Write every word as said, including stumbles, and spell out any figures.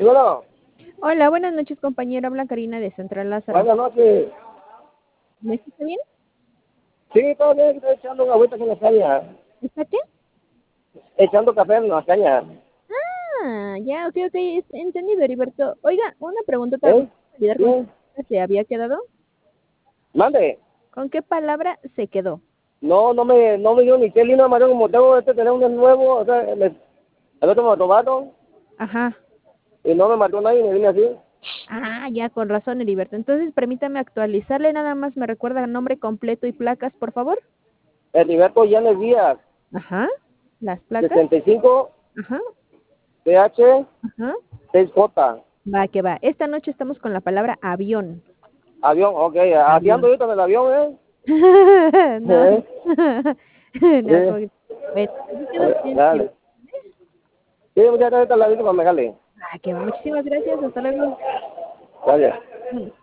Sí, bueno, Hola, buenas noches, compañero. Habla Karina de Central Lázaro. buenas noches. ¿Me escucha bien? Sí, todo bien, estoy echando una agüita en la caña. ¿Está qué? Echando café en la caña. Ah, ya, ok, ok, es- entendido, Heriberto. Oiga, una preguntota. ¿Me ¿Eh? puede ayudar con qué Bien. palabra se había quedado? Mande. ¿Con qué palabra se quedó? No, no me, no me dio ni qué línea, Mario, como tengo este teléfono nuevo, o sea, me, el otro me lo tomaron Ajá. y no me marcó nadie, me vine así. Ah, ya, con razón, Heriberto. Entonces, permítame actualizarle. Nada más me recuerda el nombre completo y placas, por favor. Heriberto Llanes Díaz, Ajá. ¿Las placas? sesenta y cinco, Ajá. P H, Ajá. seis J. Va, que va. Esta noche estamos con la palabra avión. Avión, ok, aquí ando Avión. ahorita en el avión, ¿eh? No. ¿Eh? No, como Sí. que- Bueno, así A quedó ver, bien. dale. Sí, muchas gracias, la visto para Megali. Ah, que va. Muchísimas gracias. Hasta luego. Gracias. Bueno.